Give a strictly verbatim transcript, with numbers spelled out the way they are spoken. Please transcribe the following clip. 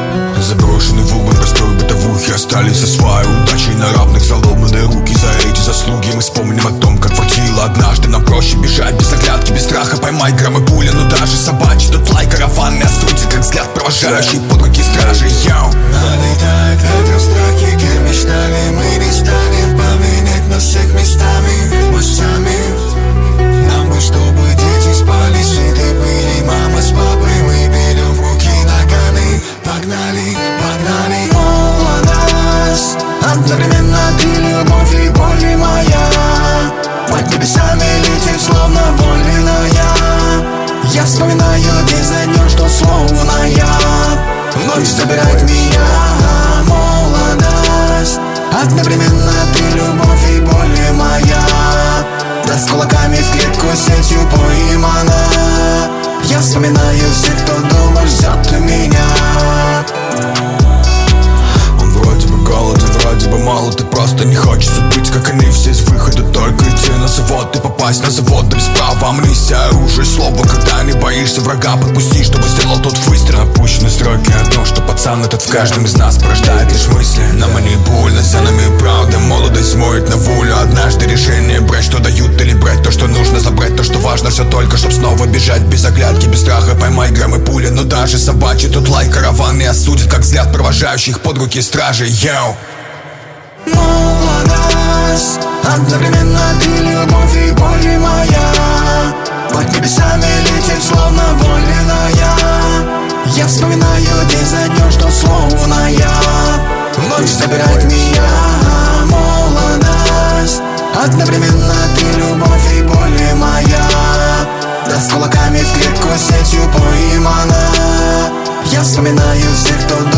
Заброшенный вагон, простой бытовухи остались со своей удачей на равных, заломанные руки. За эти заслуги мы вспомним о том, как фартило однажды. Нам проще бежать без оглядки, без страха поймать граммы пули. Но даже собачий тот лай караванный осудит, как взгляд провожающий под руки стражи. Йоу! Налетает ветер, страхи, кем мечтали. Мы не станем поменять нас всех местами. Мы сами. Нам бы, чтобы дети спали, сыты были. Мама с папой, мы берем в руки наганы. Погнали, погнали. Молодость, одновременно ты любовь и боль моя. Под небесами летит, словно воленная. Я вспоминаю день за днем, что словно я вновь забирает меня. Молодость, одновременно ты любовь и боль моя. Да с кулаками в клетку сетью поймана. Я вспоминаю всех, кто дома ждет меня. Он вроде бы голоден, вроде бы молод, и просто не хочется быть как они все. Из выхода только идти на завод и попасть на завод, да без права. Амнистия, оружие, слово, когда не боишься врага, подпусти, чтобы сделал тот выстрел. Опущены строки о том, что пацан этот в каждом из нас порождает лишь мысли. Нам они больно, за нами правда, молодость смоет на волю. Однажды решение брать, что дают, или брать то, что нужно, забрать то, что важно. Все только, чтоб снова бежать без оглядки, без страха поймать граммы пули. Но даже собачий тут лай караванный осудит, как взгляд провожающих под руки стражей. Йоу! Молодость, одновременно ты любовь и боль моя. Под небесами летит, словно воленная. Я вспоминаю день за днем, что словно я вновь забирает меня. Молодость, одновременно ты любовь и боль моя. Да с кулаками в клетку сетью поймана. Я вспоминаю всех, кто